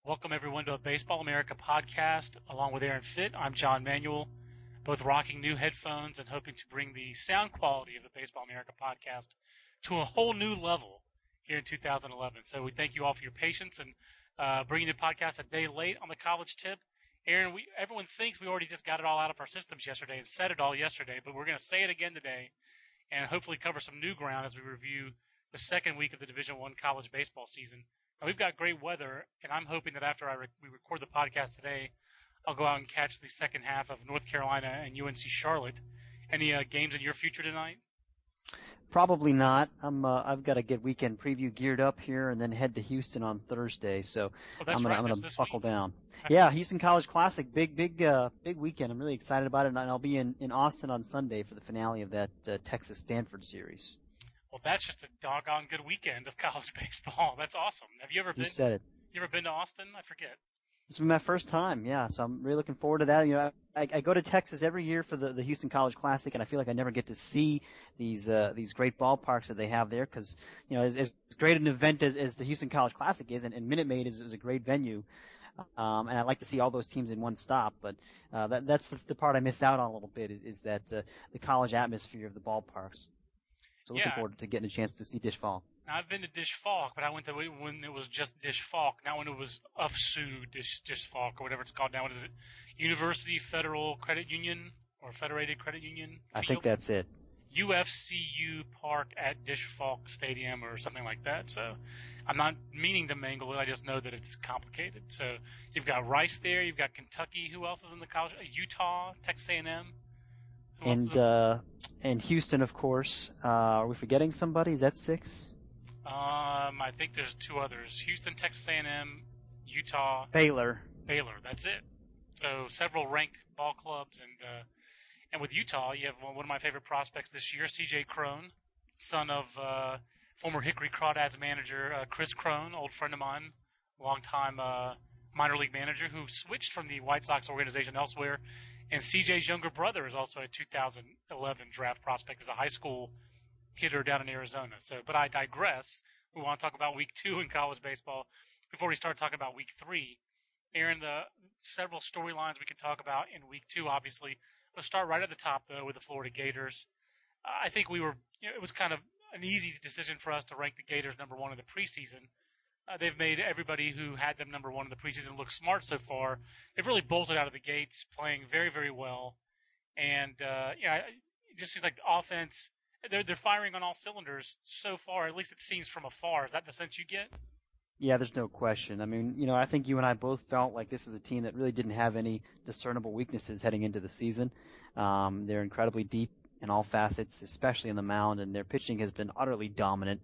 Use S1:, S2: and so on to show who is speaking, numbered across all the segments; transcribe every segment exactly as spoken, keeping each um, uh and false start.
S1: Welcome, everyone, to a Baseball America podcast. Along with Aaron Fitt, I'm John Manuel, both rocking new headphones and hoping to bring the sound quality of the Baseball America podcast to a whole new level here in two thousand eleven. So we thank you all for your patience and uh, bringing the podcast a day late on the college tip. Aaron, we, everyone thinks we already just got it all out of our systems yesterday and said it all yesterday, but we're going to say it again today and hopefully cover some new ground as we review the second week of the Division One college baseball season. Now, we've got great weather, and I'm hoping that after I re- we record the podcast today, I'll go out and catch the second half of North Carolina and U N C Charlotte. Any uh, games in your future tonight?
S2: Probably not. I'm. Uh, I've got to get weekend preview geared up here, and then head to Houston on Thursday. So
S1: oh, that's
S2: I'm gonna,
S1: right.
S2: I'm
S1: That's
S2: gonna
S1: this
S2: buckle
S1: week.
S2: down. Yeah, Houston College Classic, big, big, uh, big weekend. I'm really excited about it, and I'll be in, in Austin on Sunday for the finale of that uh, Texas Stanford series.
S1: Well, that's just a doggone good weekend of college baseball. That's awesome. Have you ever
S2: You
S1: been?
S2: said it.
S1: You ever been to Austin? I forget.
S2: This will be my first time, yeah. So I'm really looking forward to that. You know, I, I go to Texas every year for the, the Houston College Classic, and I feel like I never get to see these uh, these great ballparks that they have there. Because you know, as, as great an event as, as the Houston College Classic is, and, and Minute Maid is, is a great venue, um, and I like to see all those teams in one stop. But uh, that that's the, the part I miss out on a little bit is, is that uh, the college atmosphere of the ballparks. So looking
S1: Yeah.
S2: forward to getting a chance to see Dish Falk.
S1: Now, I've been to Dish Falk, but I went to it when it was just Dish Falk, not when it was U F S U Dish, Dish Falk or whatever it's called now. What is it? University Federal Credit Union or Federated Credit Union?
S2: I
S1: Field?
S2: think that's it.
S1: U F C U Park at Dish Falk Stadium or something like that. So I'm not meaning to mangle it. I just know that it's complicated. So you've got Rice there. You've got Kentucky. Who else is in the college? Utah, Texas A and M. Who else is
S2: And
S1: in-
S2: uh, and Houston, of course. Uh, are we forgetting somebody? Is that six?
S1: Um, I think there's two others: Houston, Texas A and M, Utah,
S2: Baylor.
S1: Baylor. That's it. So several ranked ball clubs, and uh, and with Utah, you have one of my favorite prospects this year, C J Crone, son of uh, former Hickory Crawdads manager uh, Chris Crone, old friend of mine, longtime uh, minor league manager who switched from the White Sox organization elsewhere. And C J's younger brother is also a two thousand eleven draft prospect as a high school hitter down in Arizona. So, but I digress. We want to talk about week two in college baseball before we start talking about week three. Aaron, the several storylines we could talk about in week two, obviously. Let's start right at the top, though, with the Florida Gators. Uh, I think we were, you know, it was kind of an easy decision for us to rank the Gators number one in the preseason. Uh, they've made everybody who had them number one in the preseason look smart so far. They've really bolted out of the gates, playing very, very well. And, uh, yeah, it just seems like the offense, they're, they're firing on all cylinders so far. At least it seems from afar. Is that the sense you get?
S2: Yeah, there's no question. I mean, you know, I think you and I both felt like this is a team that really didn't have any discernible weaknesses heading into the season. Um, they're incredibly deep in all facets, especially in the mound, and their pitching has been utterly dominant.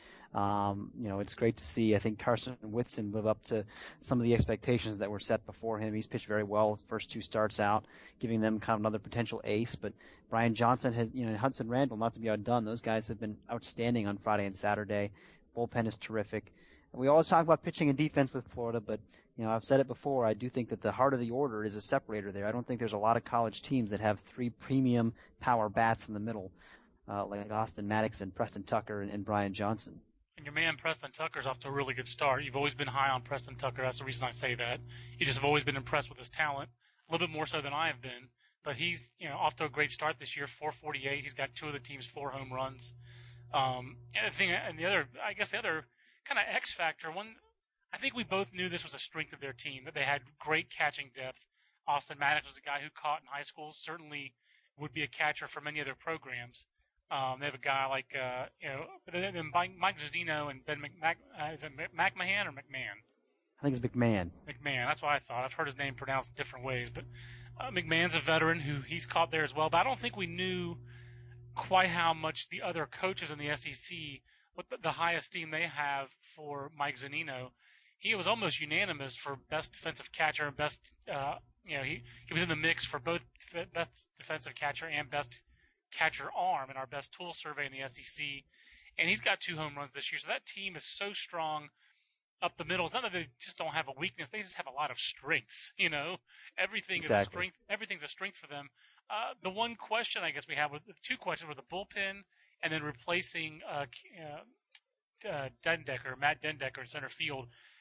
S2: Um, you know, it's great to see, I think, Carson Whitson live up to some of the expectations that were set before him. He's pitched very well his first two starts out, giving them kind of another potential ace. But Brian Johnson has, you know, and Hudson Randall, not to be outdone, those guys have been outstanding on Friday and Saturday. Bullpen is terrific. And we always talk about pitching and defense with Florida, but, you know, I've said it before, I do think that the heart of the order is a separator there. I don't think there's a lot of college teams that have three premium power bats in the middle, uh, like Austin Maddox and Preston Tucker and, and Brian Johnson.
S1: And your man Preston Tucker's off to a really good start. You've always been high on Preston Tucker. That's the reason I say that. You just have always been impressed with his talent, a little bit more so than I have been. But he's, you know, off to a great start this year, four forty-eight. He's got two of the team's four home runs. Um, and the thing, and the other, I guess the other kind of X factor, one, I think we both knew this was a strength of their team, that they had great catching depth. Austin Maddox was a guy who caught in high school, certainly would be a catcher for many other programs. Um, they have a guy like, uh, you know, then Mike, Mike Zunino and Ben McMahon. Uh, is it McMahon or McMahon?
S2: I think it's McMahon.
S1: McMahon. That's what I thought. I've heard his name pronounced different ways, but uh, McMahon's a veteran who he's caught there as well. But I don't think we knew quite how much the other coaches in the S E C, what the, the high esteem they have for Mike Zunino. He was almost unanimous for best defensive catcher and best, uh, you know, he, he was in the mix for both best defensive catcher and best catcher arm in our best tool survey in the S E C, and he's got two home runs this year. So that team is so strong up the middle. It's not that they just don't have a weakness; they just have a lot of strengths. You know, everything
S2: Exactly.
S1: is a strength. Everything's a strength for them. Uh, the one question I guess we have, with two questions, were the bullpen and then replacing uh, uh, uh, Dendecker, Matt Dendecker in center field.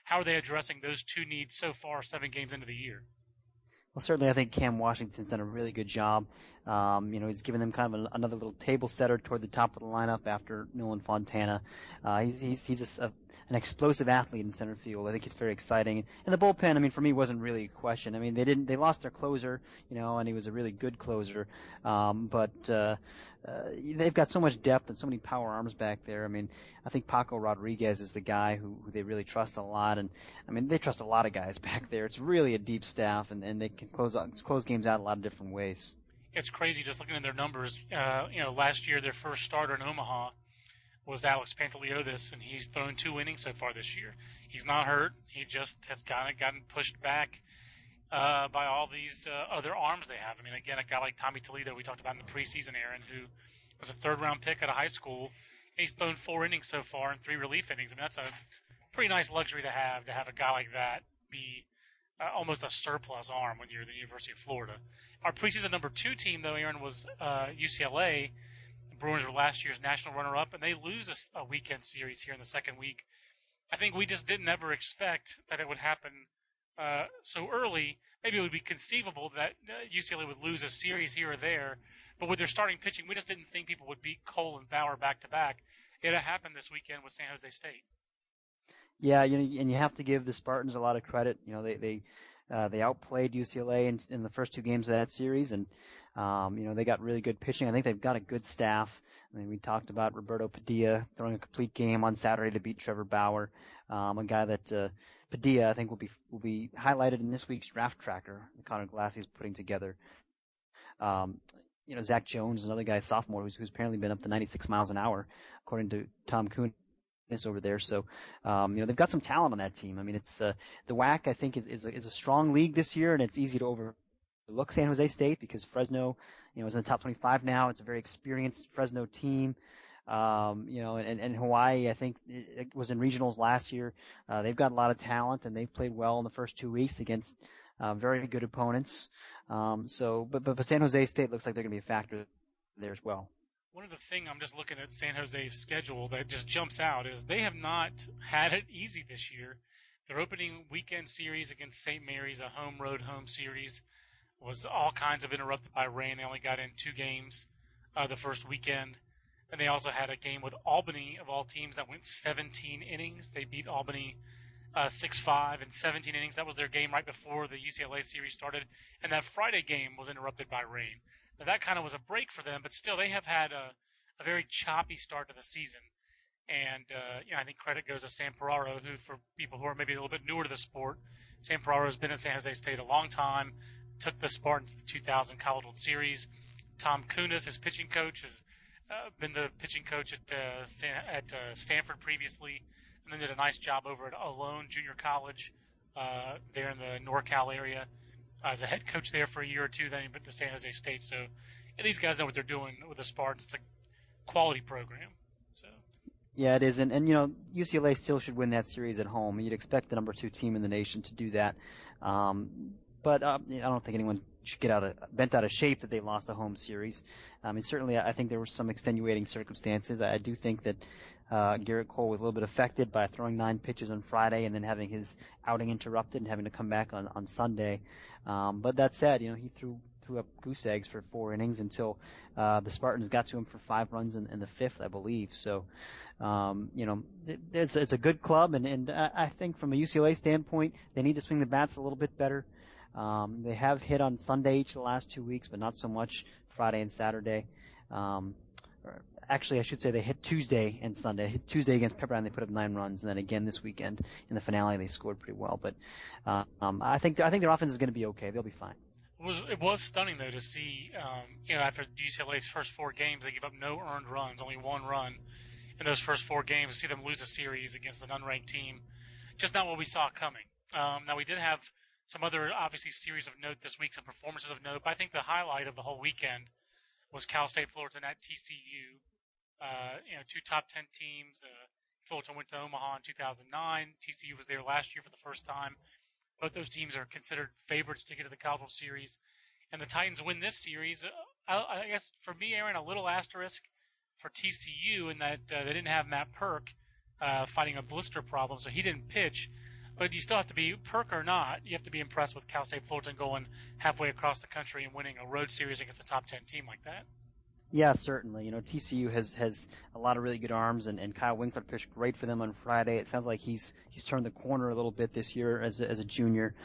S1: how are they addressing those two needs so far, seven games into the year?
S2: Well, certainly, I think Cam Washington's done a really good job. Um, you know, he's given them kind of a, another little table setter toward the top of the lineup after Nolan Fontana. Uh, he's he's he's a, a, an explosive athlete in center field. I think he's very exciting. And the bullpen, I mean, for me, wasn't really a question. I mean, they didn't they lost their closer, you know, and he was a really good closer. Um, but uh, uh, they've got so much depth and so many power arms back there. I mean, I think Paco Rodriguez is the guy who, who they really trust a lot. And I mean, they trust a lot of guys back there. It's really a deep staff, and, and they can close close games out a lot of different ways.
S1: It's crazy just looking at their numbers. Uh, you know, last year their first starter in Omaha was Alex Pantaliotis, and he's thrown two innings so far this year. He's not hurt. He just has kind of gotten pushed back uh, by all these uh, other arms they have. I mean, again, a guy like Tommy Toledo we talked about in the preseason, Aaron, who was a third-round pick out of high school. He's thrown four innings so far and three relief innings. I mean, that's a pretty nice luxury to have, to have a guy like that be uh, almost a surplus arm when you're at the University of Florida. Our preseason number two team, though, Aaron, was uh, U C L A. The Bruins were last year's national runner-up, and they lose a, a weekend series here in the second week. I think we just didn't ever expect that it would happen uh, so early. Maybe it would be conceivable that uh, U C L A would lose a series here or there, but with their starting pitching, we just didn't think people would beat Cole and Bauer back-to-back. It happened this weekend with San Jose State.
S2: Yeah, you know, and you have to give the Spartans a lot of credit. You know, they they uh, they outplayed U C L A in, in the first two games of that series, and um, you know they got really good pitching. I think they've got a good staff. I mean, we talked about Roberto Padilla throwing a complete game on Saturday to beat Trevor Bauer, um, a guy that uh, Padilla I think will be will be highlighted in this week's draft tracker that Connor Glassey is putting together. Um, you know, Zach Jones, another guy, sophomore, who's, who's apparently been up to ninety-six miles an hour, according to Tom Kuhn over there. So, um, you know, they've got some talent on that team. I mean, it's uh, the W A C, I think, is is a, is a strong league this year, and it's easy to overlook San Jose State because Fresno, you know, is in the top twenty-five now. It's a very experienced Fresno team. Um, you know, and, and Hawaii, I think, it was in regionals last year. Uh, they've got a lot of talent, and they've played well in the first two weeks against uh, very good opponents. Um, so, but, but but San Jose State looks like they're going to be a factor there as well.
S1: One of the things I'm just looking at San Jose's schedule that just jumps out is they have not had it easy this year. Their opening weekend series against Saint Mary's, a home road home series, was all kinds of interrupted by rain. They only got in two games uh, the first weekend. And they also had a game with Albany, of all teams, that went seventeen innings. They beat Albany uh, six five in seventeen innings. That was their game right before the U C L A series started. And that Friday game was interrupted by rain. Now, that kind of was a break for them, but still they have had a, a very choppy start to the season. And, uh, you know, I think credit goes to Sam Ferraro, who, for people who are maybe a little bit newer to the sport, Sam Ferraro has been at San Jose State a long time, took the Spartans to the two thousand College World Series. Tom Kunis, his pitching coach, has uh, been the pitching coach at, uh, San, at uh, Stanford previously, and then did a nice job over at Alone Junior College uh, there in the NorCal area. Uh, as a head coach there for a year or two, then he went to San Jose State. So yeah, these guys know what they're doing with the Spartans. It's a quality program. So
S2: yeah, it is, and and you know U C L A still should win that series at home. You'd expect the number two team in the nation to do that, um, but uh, I don't think anyone should get out of bent out of shape that they lost a home series. I mean, certainly I think there were some extenuating circumstances. I do think that uh, Garrett Cole was a little bit affected by throwing nine pitches on Friday and then having his outing interrupted and having to come back on on Sunday. Um, but that said, you know, he threw threw up goose eggs for four innings until uh, the Spartans got to him for five runs in, in the fifth, I believe. So, um, you know, it's, it's a good club, and, and I think from a U C L A standpoint, they need to swing the bats a little bit better. Um, they have hit on Sunday each of the last two weeks, but not so much Friday and Saturday. Um, or actually, I should say they hit Tuesday and Sunday. Hit Tuesday against Pepperdine, they put up nine runs, and then again this weekend in the finale, they scored pretty well. But uh, um, I think I think their offense is going to be okay. They'll be fine.
S1: It was it was stunning though to see, um, you know, after U C L A's first four games, they give up no earned runs, only one run in those first four games. To see them lose a series against an unranked team, just not what we saw coming. Um, now we did have some other, obviously, series of note this week, some performances of note. But I think the highlight of the whole weekend was Cal State Fullerton at T C U. Uh, you know, two top ten teams. Uh, Fullerton went to Omaha in two thousand nine. T C U was there last year for the first time. Both those teams are considered favorites to get to the College World Series. And the Titans win this series. I, I guess for me, Aaron, a little asterisk for T C U in that uh, they didn't have Matt Perk uh, fighting a blister problem, so he didn't pitch. But you still have to be, perk or not, you have to be impressed with Cal State Fullerton going halfway across the country and winning a road series against a top ten team like that.
S2: Yeah, certainly. You know, T C U has, has a lot of really good arms, and, and Kyle Winkler pitched great for them on Friday. It sounds like he's he's turned the corner a little bit this year as a, as a junior.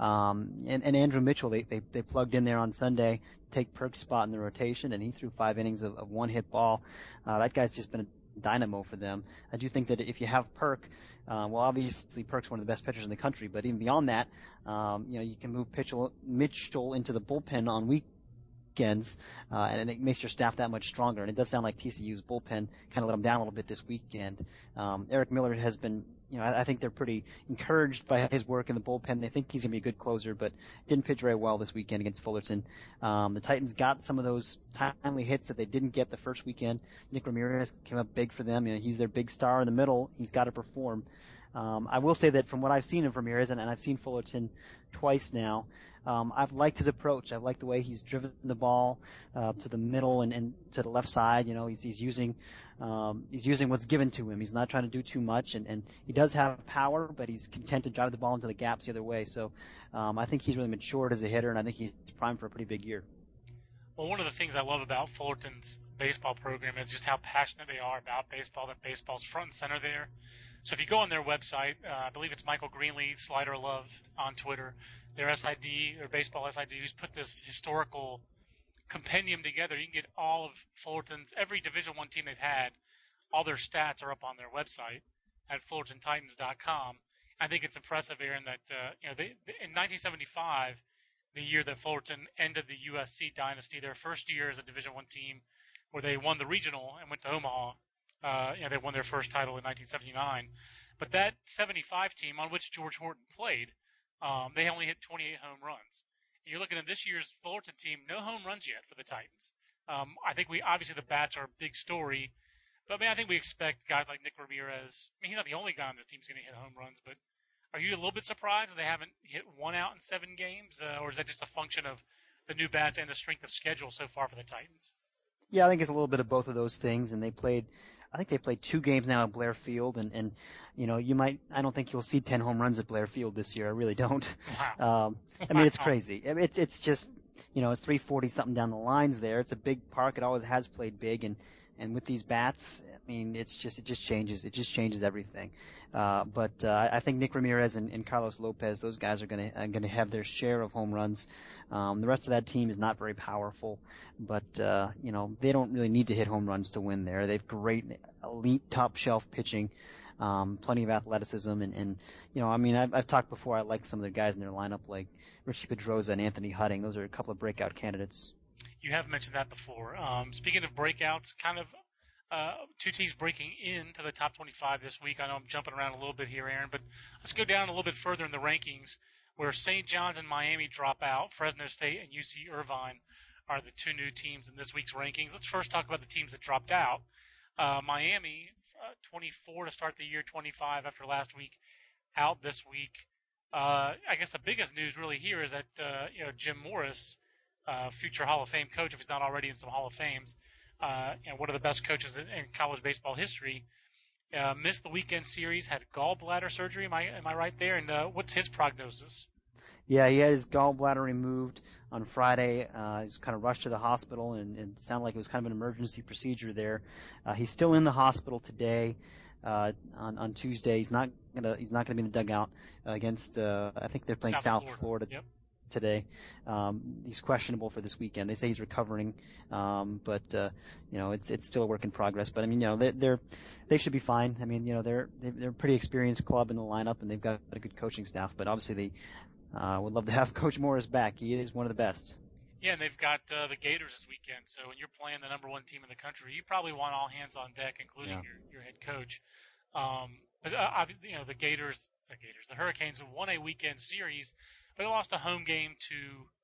S2: Um, and, and Andrew Mitchell, they, they they plugged in there on Sunday, take Perk's spot in the rotation, and he threw five innings of, of one hit ball. Uh, that guy's just been a dynamo for them. I do think that if you have Perk, uh, well, obviously Perk's one of the best pitchers in the country, but even beyond that, um, you know, you can move Mitchell, Mitchell into the bullpen on week. Weekends, uh, and it makes your staff that much stronger. And it does sound like T C U's bullpen kind of let them down a little bit this weekend. Um, Eric Miller has been, you know, I, I think they're pretty encouraged by his work in the bullpen. They think he's going to be a good closer, but didn't pitch very well this weekend against Fullerton. Um, the Titans got some of those timely hits that they didn't get the first weekend. Nick Ramirez came up big for them. You know, he's their big star in the middle. He's got to perform. Um, I will say that from what I've seen of Ramirez, and, and I've seen Fullerton twice now, Um, I've liked his approach. I've liked the way he's driven the ball uh, to the middle and, and to the left side. You know, he's he's using um, he's using what's given to him. He's not trying to do too much, and, and he does have power, but he's content to drive the ball into the gaps the other way. So um, I think he's really matured as a hitter, and I think he's primed for a pretty big year.
S1: Well, one of the things I love about Fullerton's baseball program is just how passionate they are about baseball, that baseball's front and center there. So if you go on their website, uh, I believe it's Michael Greenlee, Slider Love on Twitter, their S I D, or Baseball S I D, who's put this historical compendium together. You can get all of Fullerton's, every Division One team they've had, all their stats are up on their website at Fullerton Titans dot com. I think it's impressive, Aaron, that uh, you know they, in nineteen seventy-five, the year that Fullerton ended the U S C dynasty, their first year as a Division One team, where they won the regional and went to Omaha. Uh, you know, they won their first title in nineteen seventy-nine. But that seventy-five team on which George Horton played, um, they only hit twenty-eight home runs. And you're looking at this year's Fullerton team, no home runs yet for the Titans. Um, I think we obviously the bats are a big story, but I mean I think we expect guys like Nick Ramirez. I mean he's not the only guy on this team who's going to hit home runs, but are you a little bit surprised that they haven't hit one out in seven games, uh, or is that just a function of the new bats and the strength of schedule so far for the Titans?
S2: Yeah, I think it's a little bit of both of those things, and they played. I think they played two games now at Blair Field, and, and you know, you might. I don't think you'll see ten home runs at Blair Field this year. I really don't.
S1: Wow.
S2: Um, I mean, it's crazy. It's it's just, you know, it's three forty something down the lines there. It's a big park. It always has played big, and and with these bats, I mean, it's just it just changes. It just changes everything. Uh, but uh, I think Nick Ramirez and, and Carlos Lopez, those guys are going to uh, going to have their share of home runs. Um, the rest of that team is not very powerful, but uh, you know they don't really need to hit home runs to win there. They've great elite top shelf pitching, um, plenty of athleticism, and, and you know I mean I've, I've talked before. I like some of their guys in their lineup like Richie Pedroza and Anthony Hutting. Those are a couple of breakout candidates.
S1: You have mentioned that before. Um, speaking of breakouts, kind of. Uh, two teams breaking into the top twenty-five this week. I know I'm jumping around a little bit here, Aaron, but let's go down a little bit further in the rankings where Saint John's and Miami drop out. Fresno State and U C Irvine are the two new teams in this week's rankings. Let's first talk about the teams that dropped out. Uh, Miami, uh, twenty-four to start the year, twenty-five after last week, out this week. Uh, I guess the biggest news really here is that uh, you know Jim Morris, uh, future Hall of Fame coach, if he's not already in some Hall of Fames, Uh, and one of the best coaches in, in college baseball history, uh, missed the weekend series, had gallbladder surgery. Am I am I right there? And uh, what's his prognosis?
S2: Yeah, he had his gallbladder removed on Friday. Uh, he was kind of rushed to the hospital, and, and it sounded like it was kind of an emergency procedure there. Uh, he's still in the hospital today. Uh, on on Tuesday, he's not gonna he's not gonna be in the dugout uh, against. Uh, I think they're playing South, South Florida.
S1: Florida. Yep.
S2: Today. Um, he's questionable for this weekend. They say he's recovering, um, but uh, you know it's it's still a work in progress. But I mean, you know, they're, they're they should be fine. I mean, you know, they're they're a pretty experienced club in the lineup, and they've got a good coaching staff. But obviously, they uh, would love to have Coach Morris back. He is one of the best.
S1: Yeah, and they've got uh, the Gators this weekend. So when you're playing the number one team in the country, you probably want all hands on deck, including
S2: Yeah.
S1: your your head coach. Um, but uh, you know, the Gators, the Gators, the Hurricanes won a weekend series, but they lost a home game to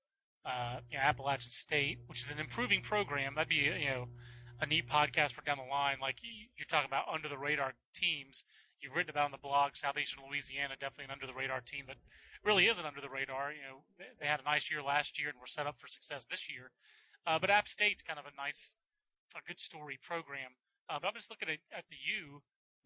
S1: Uh, you know, Appalachian State, which is an improving program. That'd be, you know, a neat podcast for down the line. Like you're talking about under the radar teams. You've written about on the blog, Southeastern Louisiana, definitely an under the radar team that really isn't under the radar. You know, they, they had a nice year last year and were set up for success this year. Uh, but App State's kind of a nice, a good story program. Uh, but I'm just looking at, at the U.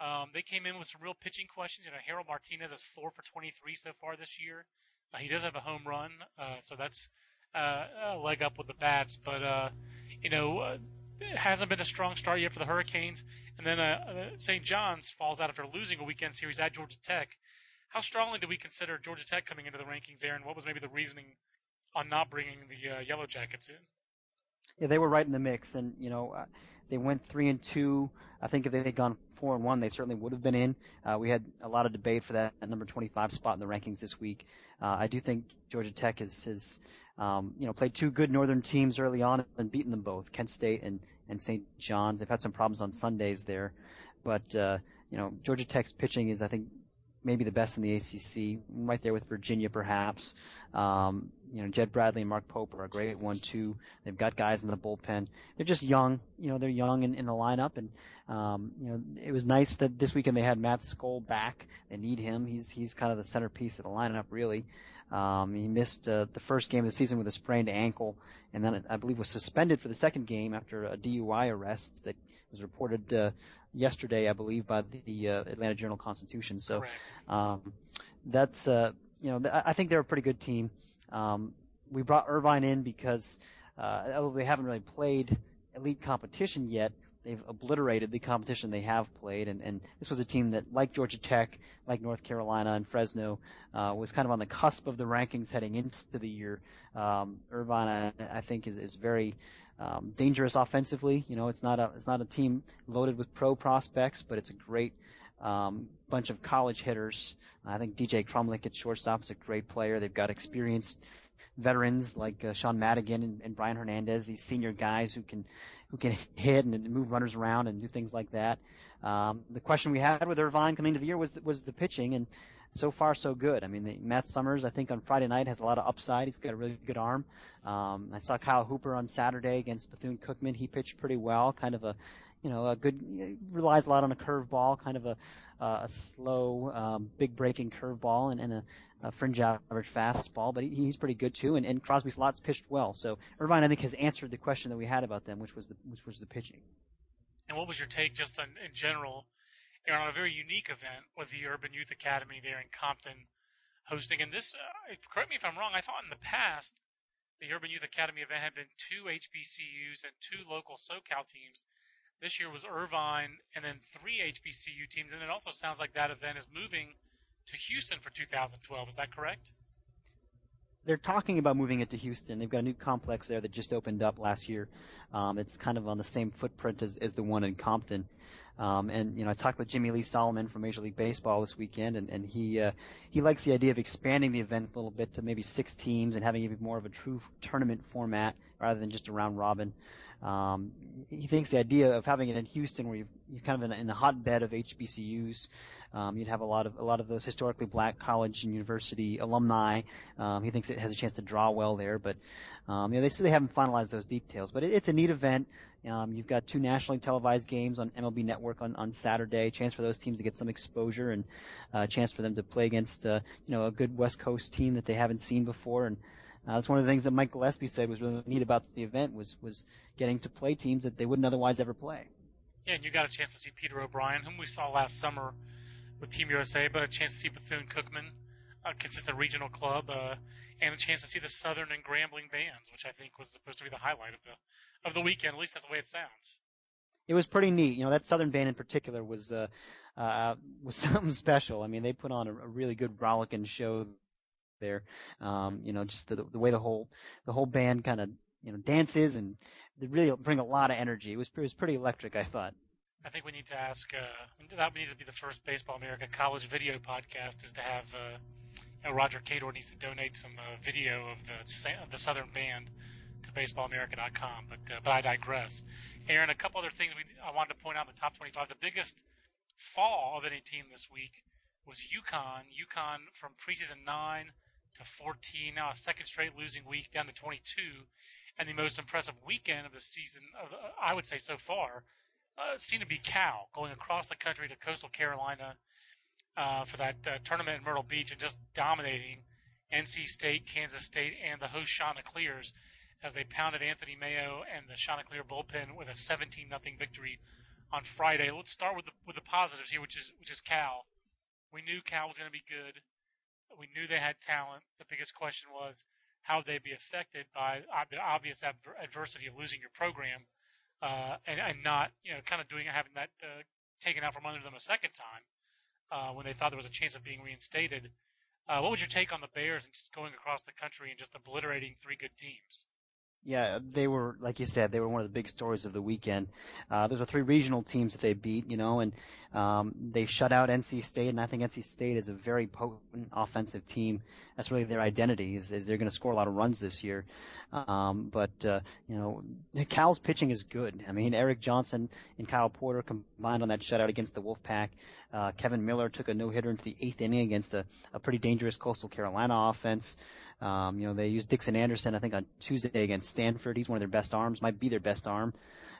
S1: Um, they came in with some real pitching questions. You know, Harold Martinez is four for twenty-three so far this year. Uh, he does have a home run, uh, so that's uh, a leg up with the bats. But uh, you know, uh, it hasn't been a strong start yet for the Hurricanes. And then uh, uh, Saint John's falls out after losing a weekend series at Georgia Tech. How strongly do we consider Georgia Tech coming into the rankings, Aaron? What was maybe the reasoning on not bringing the uh, Yellow Jackets in?
S2: Yeah, they were right in the mix, and you know, uh, they went three and two. I think if they had gone four and one, they certainly would have been in. Uh, we had a lot of debate for that, that number twenty-five spot in the rankings this week. Uh, I do think Georgia Tech has, has um, you know, played two good Northern teams early on and beaten them both, Kent State and and Saint John's. They've had some problems on Sundays there, but uh, you know, Georgia Tech's pitching is, I think, maybe the best in the A C C, right there with Virginia perhaps. Um, you know, Jed Bradley and Mark Pope are a great one too. They've got guys in the bullpen. They're just young, you know, they're young in, in the lineup, and um, you know, it was nice that this weekend they had Matt Skoll back. They need him. He's he's kind of the centerpiece of the lineup, really. Um, he missed uh, the first game of the season with a sprained ankle, and then I believe was suspended for the second game after a D U I arrest that was reported uh, yesterday, I believe, by the uh, Atlanta Journal-Constitution. So um, that's, uh, you know, th- I think they're a pretty good team. Um, we brought Irvine in because, uh, although they haven't really played elite competition yet, they've obliterated the competition they have played, and, and this was a team that, like Georgia Tech, like North Carolina and Fresno, uh, was kind of on the cusp of the rankings heading into the year. Um, Irvine, I, I think, is, is very um, dangerous offensively. You know, it's not a it's not a team loaded with pro prospects, but it's a great um, bunch of college hitters. I think D J Crumlick at shortstop is a great player. They've got experienced veterans like uh, Sean Madigan and, and Brian Hernandez, these senior guys who can who can hit and move runners around and do things like that. Um, the question we had with Irvine coming into the year was the, was the pitching, and so far so good. I mean, the, Matt Summers, I think on Friday night has a lot of upside. He's got a really good arm. Um, I saw Kyle Hooper on Saturday against Bethune-Cookman. He pitched pretty well, kind of a, you know, a good, relies a lot on a curveball, kind of a, uh, a slow, um, big breaking curveball and, and a, a fringe average fastball, but he, he's pretty good too. And, and Crosby Slots pitched well. So Irvine, I think, has answered the question that we had about them, which was the which was the pitching.
S1: And what was your take just on, in general, Aaron, on a very unique event with the Urban Youth Academy there in Compton hosting? And this, uh, correct me if I'm wrong, I thought in the past the Urban Youth Academy event had been two H B C Us and two local SoCal teams. This year was Irvine and then three H B C U teams, and it also sounds like that event is moving to Houston for two thousand twelve. Is that correct?
S2: They're talking about moving it to Houston. They've got a new complex there that just opened up last year. Um, it's kind of on the same footprint as, as the one in Compton. Um, and, you know, I talked with Jimmy Lee Solomon from Major League Baseball this weekend, and, and he uh, he likes the idea of expanding the event a little bit to maybe six teams and having even more of a true tournament format rather than just a round robin. Um, he thinks the idea of having it in Houston, where you've, you're kind of in, in the hotbed of H B C Us, um, you'd have a lot of a lot of those historically black college and university alumni. Um, he thinks it has a chance to draw well there, but um, you know, they say they haven't finalized those details. But it, it's a neat event. Um, you've got two nationally televised games on M L B Network on, on Saturday. Chance for those teams to get some exposure and a uh, chance for them to play against uh, you know a good West Coast team that they haven't seen before. And Uh, that's one of the things that Mike Gillespie said was really neat about the event was was getting to play teams that they wouldn't otherwise ever play.
S1: Yeah, and you got a chance to see Peter O'Brien, whom we saw last summer with Team U S A, but a chance to see Bethune-Cookman, a consistent regional club, uh, and a chance to see the Southern and Grambling bands, which I think was supposed to be the highlight of the of the weekend. At least that's the way it sounds.
S2: It was pretty neat. You know, that Southern band in particular was uh, uh, was something special. I mean, they put on a, a really good rollicking show there. Um, you know, just the, the way the whole the whole band kind of you know dances, and they really bring a lot of energy. It was it was pretty electric, I thought.
S1: I think we need to ask. Uh, that needs to be the first Baseball America college video podcast. Is to have uh, you know, Roger Cador needs to donate some uh, video of the of the Southern band to baseball america dot com. But uh, but I digress. Aaron, a couple other things we I wanted to point out in the top twenty-five. The biggest fall of any team this week was UConn. UConn from preseason nine to fourteen, now a second straight losing week down to twenty-two, and the most impressive weekend of the season, of, uh, I would say so far, uh, seemed to be Cal, going across the country to Coastal Carolina uh, for that uh, tournament in Myrtle Beach and just dominating N C State, Kansas State, and the host Chanticleers as they pounded Anthony Mayo and the Chanticleer bullpen with a seventeen nothing victory on Friday. Let's start with the with the positives here, which is which is Cal. We knew Cal was going to be good. We knew they had talent. The biggest question was how would they be affected by the obvious adver- adversity of losing your program uh, and, and not, you know, kind of doing having that uh, taken out from under them a second time uh, when they thought there was a chance of being reinstated. Uh, what was your take on the Bears and just going across the country and just obliterating three good teams?
S2: Yeah, they were, like you said, they were one of the big stories of the weekend. Uh, those are three regional teams that they beat, you know, and um, they shut out N C State, and I think N C State is a very potent offensive team. That's really their identity, is, is they're going to score a lot of runs this year. Um, but, uh, you know, Cal's pitching is good. I mean, Eric Johnson and Kyle Porter combined on that shutout against the Wolfpack. Uh, Kevin Miller took a no-hitter into the eighth inning against a, a pretty dangerous Coastal Carolina offense. Um, you know, they used Dixon Anderson, I think, on Tuesday against Stanford. He's one of their best arms, might be their best arm.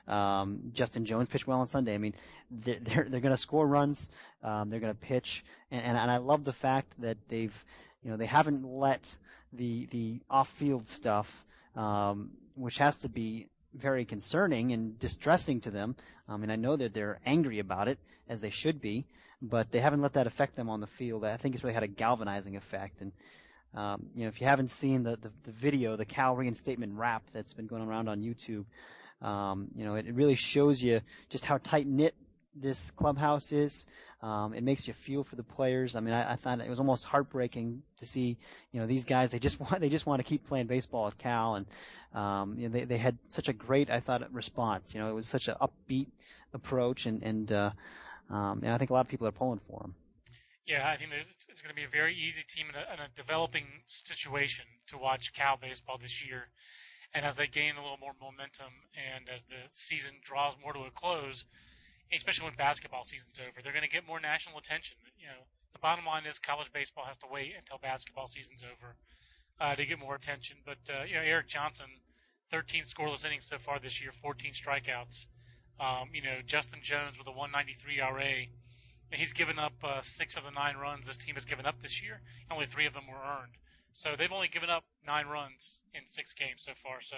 S2: Um, Justin Jones pitched well on Sunday. I mean, they're they're, they're going to score runs. Um, they're going to pitch, and, and and I love the fact that they've, you know, they haven't let the the off-field stuff, um, which has to be very concerning and distressing to them. I mean, I know that they're angry about it, as they should be, but they haven't let that affect them on the field. I think it's really had a galvanizing effect. And Um, you know, if you haven't seen the, the, the video, the Cal reinstatement rap that's been going around on YouTube, um, you know, it, it really shows you just how tight-knit this clubhouse is. Um, it makes you feel for the players. I mean, I, I thought it was almost heartbreaking to see, you know, these guys, they just want, they just want to keep playing baseball at Cal. And, um, you know, they, they had such a great, I thought, response. You know, it was such an upbeat approach, and, and, uh, um, and I think a lot of people are pulling for them.
S1: Yeah, I think it's, it's going to be a very easy team in a, in a developing situation to watch Cal baseball this year. And as they gain a little more momentum and as the season draws more to a close, especially when basketball season's over, they're going to get more national attention. You know, the bottom line is college baseball has to wait until basketball season's over uh, to get more attention. But, uh, you know, Eric Johnson, thirteen scoreless innings so far this year, fourteen strikeouts. Um, you know, Justin Jones with a one ninety-three E R A. He's given up uh, six of the nine runs this team has given up this year. Only three of them were earned. So they've only given up nine runs in six games so far. So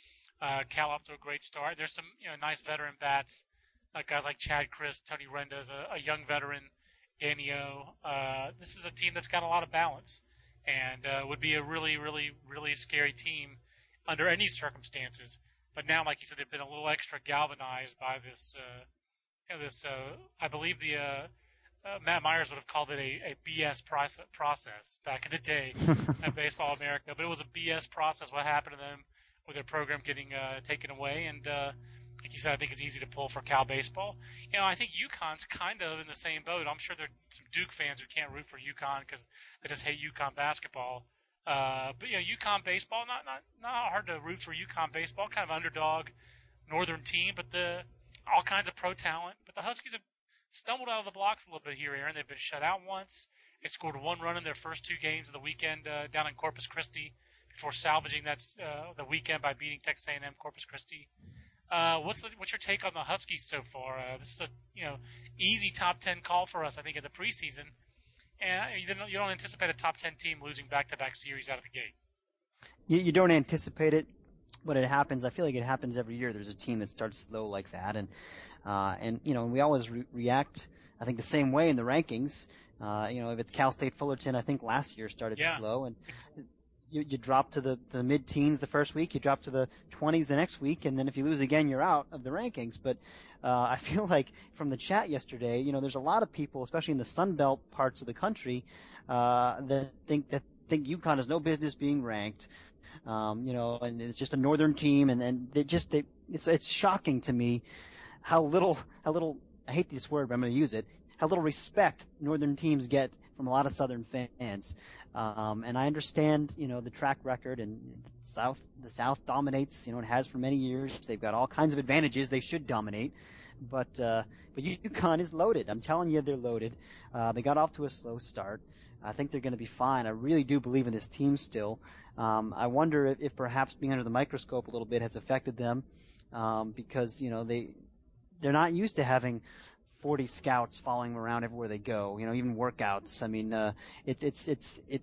S1: uh, Cal off to a great start. There's some you know nice veteran bats, uh, guys like Chad Chris, Tony Rendez, a, a young veteran, Danny O. Uh, this is a team that's got a lot of balance and uh, would be a really, really, really scary team under any circumstances. But now, like you said, they've been a little extra galvanized by this. Uh, This, uh, I believe the uh, uh, Matt Myers would have called it a, a B S process, process back in the day at Baseball America, but it was a B S process. What happened to them with their program getting uh, taken away? And uh, like you said, I think it's easy to pull for Cal baseball. You know, I think UConn's kind of in the same boat. I'm sure there are some Duke fans who can't root for UConn because they just hate UConn basketball. Uh, but you know, UConn baseball, not not not hard to root for UConn baseball. Kind of underdog northern team, but the all kinds of pro talent, but the Huskies have stumbled out of the blocks a little bit here, Aaron. They've been shut out once. They scored one run in their first two games of the weekend uh, down in Corpus Christi before salvaging that uh, the weekend by beating Texas A and M Corpus Christi. Uh, what's the, what's your take on the Huskies so far? Uh, this is a you know easy top ten call for us, I think, in the preseason, and you don't you don't anticipate a top ten team losing back-to-back series out of the gate.
S2: You, you don't anticipate it. But it happens. I feel like it happens every year. There's a team that starts slow like that, and uh, and you know, we always re- react. I think the same way in the rankings. Uh, you know, if it's Cal State Fullerton, I think last year started
S1: yeah.
S2: slow, and you, you drop to the, the mid-teens the first week, you drop to the twenties the next week, and then if you lose again, you're out of the rankings. But uh, I feel like from the chat yesterday, you know, there's a lot of people, especially in the Sun Belt parts of the country, uh, that think that think UConn has no business being ranked. Um, you know, and it's just a northern team, and, and they just they it's it's shocking to me how little how little I hate this word, but I'm going to use it. How little respect northern teams get from a lot of southern fans. Um, and I understand, you know, the track record, and South the South dominates. You know, it has for many years. They've got all kinds of advantages. They should dominate. But uh, but UConn is loaded. I'm telling you, they're loaded. Uh, they got off to a slow start. I think they're going to be fine. I really do believe in this team still. Um, I wonder if, if perhaps being under the microscope a little bit has affected them, um, because you know they they're not used to having forty scouts following them around everywhere they go. You know, even workouts. I mean, uh, it's it's it's it's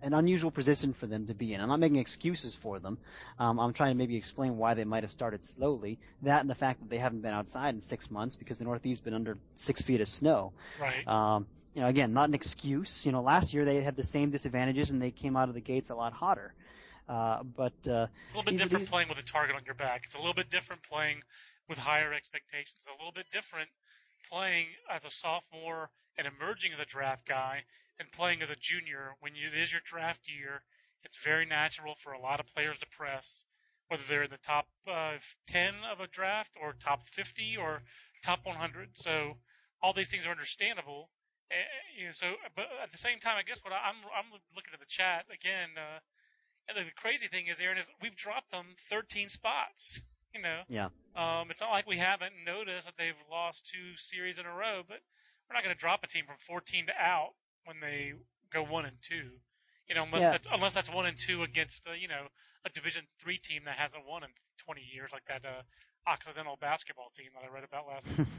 S2: an unusual position for them to be in. I'm not making excuses for them. Um, I'm trying to maybe explain why they might have started slowly. That and the fact that they haven't been outside in six months because the Northeast's been under six feet of snow.
S1: Right.
S2: Um, you know, again, not an excuse. You know, last year they had the same disadvantages and they came out of the gates a lot hotter. Uh, but uh,
S1: it's a little bit
S2: these,
S1: different
S2: these,
S1: playing with a target on your back. It's a little bit different playing with higher expectations. It's a little bit different playing as a sophomore and emerging as a draft guy and playing as a junior. When you, it is your draft year, it's very natural for a lot of players to press, whether they're in the top uh, ten of a draft or top fifty or top one hundred. So all these things are understandable. Uh, you know, so, but at the same time, I guess what I, I'm I'm looking at the chat again. Uh, and the crazy thing is, Aaron, is we've dropped them thirteen spots. You know.
S2: Yeah.
S1: Um, it's not like we haven't noticed that they've lost two series in a row, but we're not going to drop a team from fourteen to out when they go one and two, you know, unless
S2: yeah.
S1: that's unless that's one and two against uh, you know a Division three team that hasn't won in twenty years, like that uh, Occidental basketball team that I read about last week.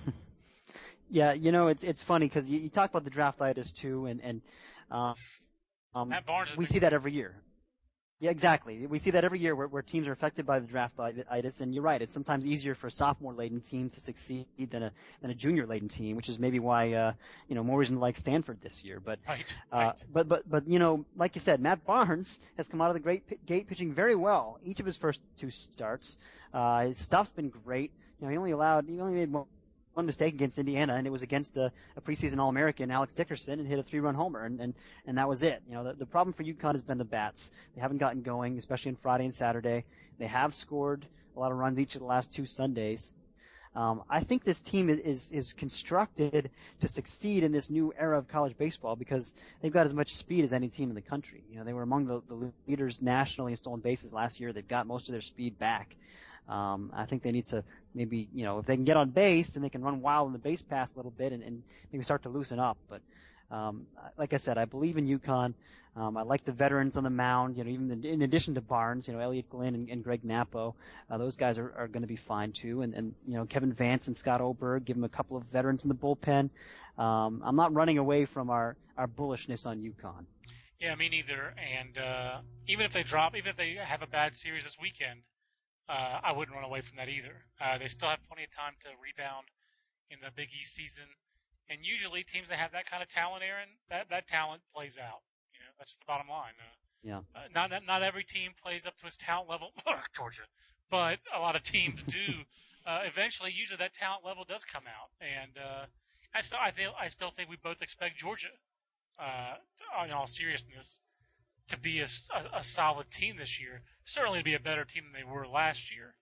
S2: Yeah, you know, it's it's funny because you, you talk about the draftitis too, and and uh, um,
S1: Matt Barnes
S2: we see that every year. Yeah, exactly. We see that every year where, where teams are affected by the draftitis, and you're right. It's sometimes easier for a sophomore-laden team to succeed than a than a junior-laden team, which is maybe why uh, you know more reason to like Stanford this year. But
S1: right,
S2: uh,
S1: right.
S2: but but but you know, like you said, Matt Barnes has come out of the great p- gate pitching very well. Each of his first two starts, uh, his stuff's been great. You know, he only allowed he only made one. one mistake against Indiana, and it was against a, a preseason All-American, Alex Dickerson, and hit a three-run homer, and, and, and that was it. You know, the, the problem for UConn has been the bats. They haven't gotten going, especially on Friday and Saturday. They have scored a lot of runs each of the last two Sundays. Um, I think this team is, is, is constructed to succeed in this new era of college baseball because they've got as much speed as any team in the country. You know, they were among the, the leaders nationally in stolen bases last year. They've got most of their speed back. Um, I think they need to maybe, you know, if they can get on base and they can run wild in the base pass a little bit and, and maybe start to loosen up. But um, like I said, I believe in UConn. Um, I like the veterans on the mound. You know, even the, in addition to Barnes, you know, Elliot Glynn and, and Greg Napo, uh, those guys are, are going to be fine too. And, and you know, Kevin Vance and Scott Oberg, give them a couple of veterans in the bullpen. Um, I'm not running away from our, our bullishness on UConn.
S1: Yeah, me neither. And uh, even if they drop, even if they have a bad series this weekend, Uh, I wouldn't run away from that either. Uh, they still have plenty of time to rebound in the Big East season, and usually teams that have that kind of talent, Aaron, that, that talent plays out. You know, that's the bottom line. Uh,
S2: yeah.
S1: Uh, not not every team plays up to its talent level, Georgia, but a lot of teams do. uh, eventually, usually that talent level does come out, and uh, I still I feel I still think we both expect Georgia, uh, in all seriousness, to be a, a, a solid team this year. Certainly to be a better team than they were last year.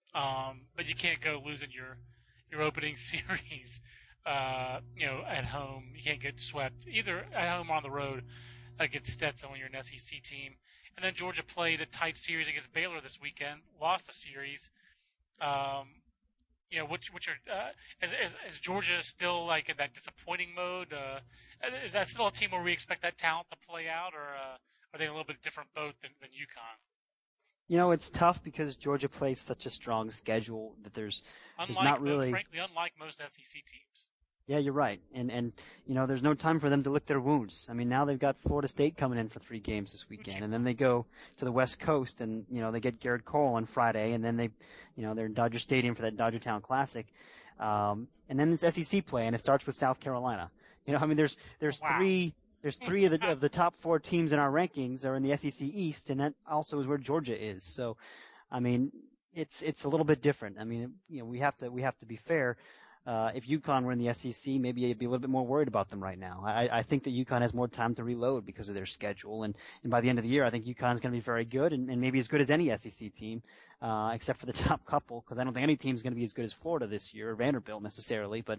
S1: Um, but you can't go losing your your opening series, uh, you know, at home. You can't get swept either at home or on the road against Stetson when you're an S E C team. And then Georgia played a tight series against Baylor this weekend, lost the series. Um, you know, which which are uh, is, is is Georgia still like in that disappointing mode? Uh, is that still a team where we expect that talent to play out, or uh, are they in a little bit different boat than, than UConn?
S2: You know, it's tough because Georgia plays such a strong schedule that there's,
S1: unlike,
S2: there's not really.
S1: Frankly, unlike most S E C teams.
S2: Yeah, you're right, and and you know, there's no time for them to lick their wounds. I mean, now they've got Florida State coming in for three games this weekend, and then they go to the West Coast, and you know, they get Garrett Cole on Friday, and then they, you know, they're in Dodger Stadium for that Dodger Town Classic, um, and then it's S E C play, and it starts with South Carolina. You know, I mean, there's there's
S1: wow.
S2: three. There's three of the of the top four teams in our rankings are in the S E C East, and that also is where Georgia is. So, I mean, it's it's a little bit different. I mean, you know, we have to we have to be fair. Uh, if UConn were in the S E C, maybe you'd be a little bit more worried about them right now. I, I think that UConn has more time to reload because of their schedule, and, and by the end of the year, I think UConn is going to be very good and, and maybe as good as any S E C team, uh, except for the top couple, because I don't think any team is going to be as good as Florida this year or Vanderbilt necessarily. But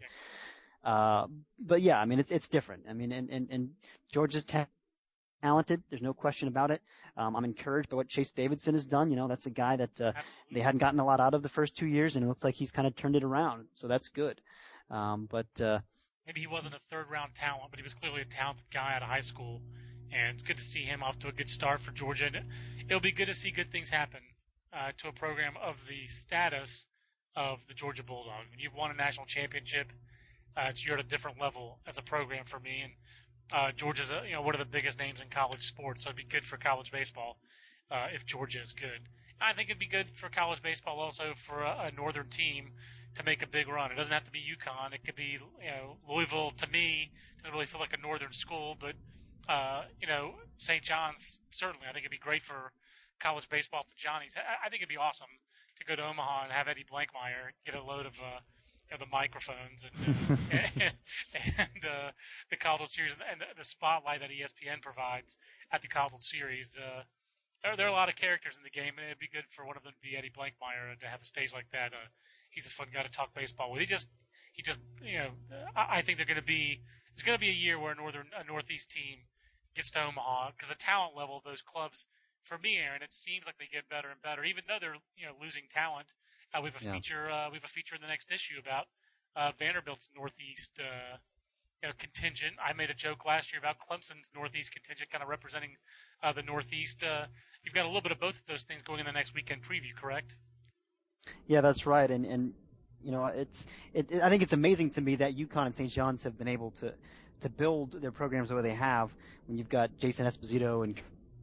S2: uh, but yeah, I mean, it's it's different. I mean, and and, and Georgia's ta- talented. There's no question about it. Um, I'm encouraged by what Chase Davidson has done. You know, that's a guy that uh, they hadn't gotten a lot out of the first two years, and it looks like he's kind of turned it around. So that's good. Um, but uh,
S1: maybe he wasn't a third-round talent, but he was clearly a talented guy out of high school, and it's good to see him off to a good start for Georgia. And it'll be good to see good things happen uh, to a program of the status of the Georgia Bulldogs. When you've won a national championship, uh, you're at a different level as a program for me, and Uh, Georgia's a, you know one of the biggest names in college sports, so it'd be good for college baseball uh, if Georgia is good. I think it'd be good for college baseball also for a, a northern team to make a big run. It doesn't have to be UConn. It could be you know Louisville. To me, doesn't really feel like a northern school, but uh, you know Saint John's certainly. I think it'd be great for college baseball for Johnny's. I, I think it'd be awesome to go to Omaha and have Eddie Blankmeyer get a load of uh, you know, the microphones and uh, and, and uh, the College Series and the, the spotlight that E S P N provides at the College Series. Uh, there, there are a lot of characters in the game, and it'd be good for one of them to be Eddie Blankmeyer and to have a stage like that. Uh, he's a fun guy to talk baseball with. He just, he just, you know, I, I think they're going to be. There's going to be a year where a northern, a northeast team gets to Omaha because the talent level of those clubs. For me, Aaron, it seems like they get better and better, even though they're you know losing talent. Uh, we have a
S2: Yeah.
S1: feature. Uh, we have a feature in the next issue about uh, Vanderbilt's Northeast uh, you know, contingent. I made a joke last year about Clemson's Northeast contingent, kind of representing uh, the Northeast. Uh, you've got a little bit of both of those things going in the next weekend preview, correct?
S2: Yeah, that's right. And and you know, it's it, it, I think it's amazing to me that UConn and Saint John's have been able to to build their programs the way they have. When you've got Jason Esposito and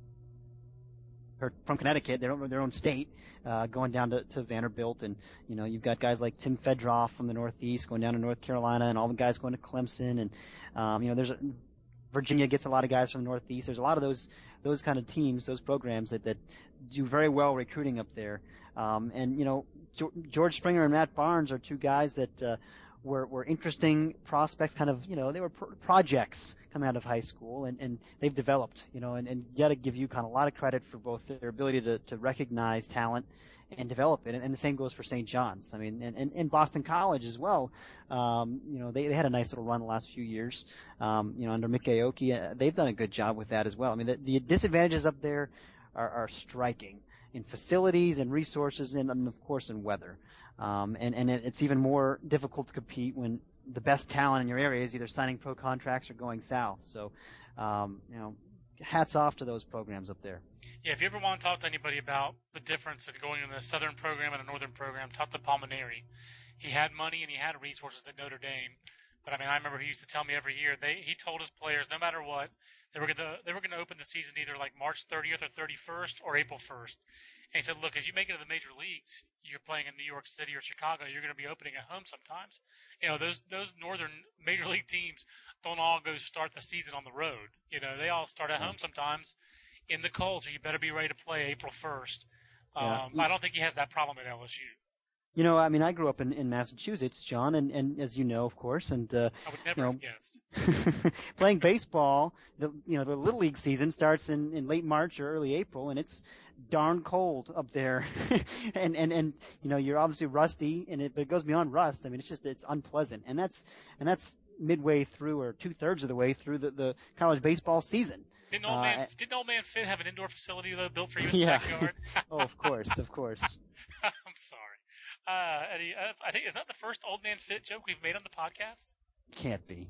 S2: or from Connecticut, their own, their own state, uh, going down to, to Vanderbilt, and you know you've got guys like Tim Fedroff from the Northeast going down to North Carolina, and all the guys going to Clemson, and um, you know there's a, Virginia gets a lot of guys from the Northeast. There's a lot of those those kind of teams, those programs that, that do very well recruiting up there, um, and you know George Springer and Matt Barnes are two guys that uh, were were interesting prospects, kind of you know they were pro- projects coming out of high school, and, and they've developed, you know, and, and you got to give UConn a lot of credit for both their ability to, to recognize talent and develop it, and, and the same goes for Saint John's. I mean, and, and, and Boston College as well. Um, you know, they, they had a nice little run the last few years. Um, you know, under Mick Aoki, uh, they've done a good job with that as well. I mean, the, the disadvantages up there are, are striking in facilities and resources, and, and of course in weather. Um, and and it, it's even more difficult to compete when the best talent in your area is either signing pro contracts or going south. So, um, you know, hats off to those programs up there.
S1: Yeah, if you ever want to talk to anybody about the difference in going in a southern program and a northern program, talk to Palmineri. He had money and he had resources at Notre Dame. But I mean, I remember he used to tell me every year they he told his players no matter what they were gonna they were gonna open the season either like March thirtieth or thirty-first or April first. And he said, look, as you make it to the major leagues, you're playing in New York City or Chicago, you're going to be opening at home sometimes. You know, those those northern major league teams don't all go start the season on the road. You know, they all start at home sometimes in the cold, so you better be ready to play April first. Um,
S2: Yeah.
S1: I don't think he has that problem at L S U.
S2: You know, I mean, I grew up in, in Massachusetts, John, and, and as you know, of course, and uh,
S1: I would never
S2: you know,
S1: have guessed.
S2: playing baseball, the you know the little league season starts in, in late March or early April, and it's darn cold up there, and and and you know you're obviously rusty, and it but it goes beyond rust. I mean, it's just it's unpleasant, and that's and that's midway through or two thirds of the way through the, the college baseball season.
S1: Didn't old
S2: Uh,
S1: man didn't old man Fit have an indoor facility though built for you in
S2: Yeah.
S1: the backyard?
S2: Oh, of course, of course.
S1: I'm sorry. Uh, Eddie, uh, I think is that the first old man Fit joke we've made on the podcast?
S2: Can't be.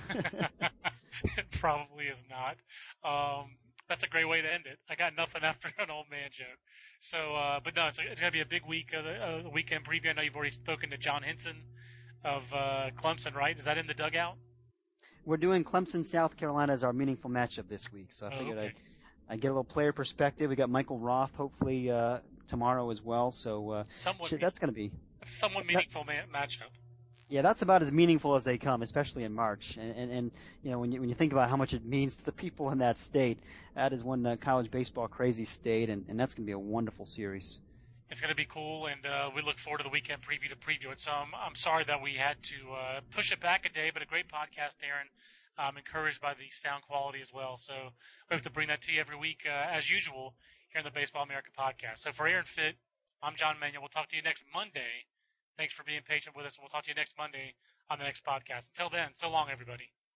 S1: It probably is not. Um, that's a great way to end it. I got nothing after an old man joke. So, uh, but no, it's, it's going to be a big week of the, uh, the weekend preview. I know you've already spoken to John Henson of uh, Clemson, right? Is that in the dugout?
S2: We're doing Clemson, South Carolina as our meaningful matchup this week, so I
S1: Oh,
S2: figured
S1: okay.
S2: I I get a little player perspective. We got Michael Roth hopefully uh, tomorrow as well, so uh,
S1: Somewhat,
S2: shit,
S1: mean-
S2: that's going to be
S1: that's a somewhat meaningful ma- matchup.
S2: yeah, that's about as meaningful as they come, especially in March. And and, and you know when you when you think about how much it means to the people in that state, that is one uh, college baseball crazy state, and, and that's going to be a wonderful series.
S1: It's going to be cool, and uh, we look forward to the weekend preview to preview it. So I'm, I'm sorry that we had to uh, push it back a day, but a great podcast, Aaron. I'm encouraged by the sound quality as well. So we have to bring that to you every week, uh, as usual, here in the Baseball America podcast. So for Aaron Fitt, I'm John Manuel. We'll talk to you next Monday. Thanks for being patient with us, and we'll talk to you next Monday on the next podcast. Until then, so long, everybody.